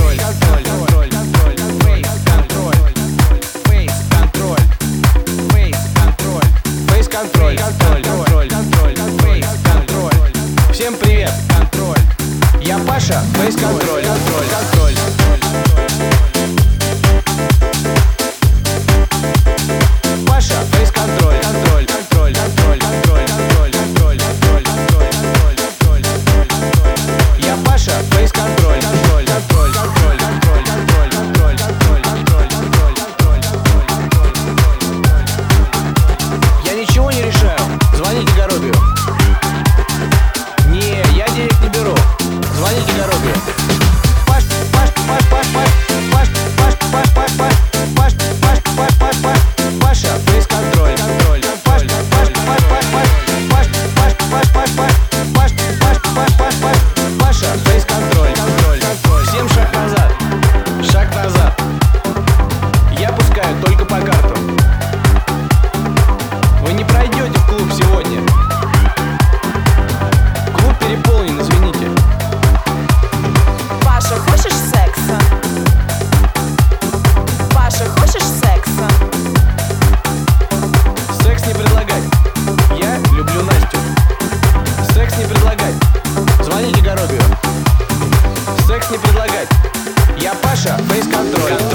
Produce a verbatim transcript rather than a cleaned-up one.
Всем привет, контроль. Я Паша, фейс-контроль. Паша, фейс-контроль. Контроль, контроль, контроль, контроль, контроль, контроль, контроль, контроль, контроль, контроль. Я Паша, фейс-контроль. Контроль, контроль, контроль, контроль, контроль, контроль, контроль, контроль, контроль, контроль, контроль. Я ничего не решаю. Звоните Горобию. Не, я денег не беру. Звоните Горобию. Паш, Паш, Паш, Паш, Паш, Паш, Паш, Паш, Паш, Паш, Паш, Паш, Паш, Паш, Паша, фейс-контроль. Контроль, Паш, Паш, Паш, Паш, Паш, Паш, Паш, Паш, Паш, Паш, Паш, Паш, Паш, Паш, Паша, фейс-контроль. Контроль, контроль. Всем шаг назад. Шаг назад. Я пускаю только по карту. Вы не пройдете в клуб сегодня. Клуб переполнен, извините. Паша, хочешь секса? Паша, хочешь секса? Секс не предлагать. Я люблю Настю. Секс не предлагать. Звоните Горобию. Секс не предлагать. Я Паша, фейс-контроль.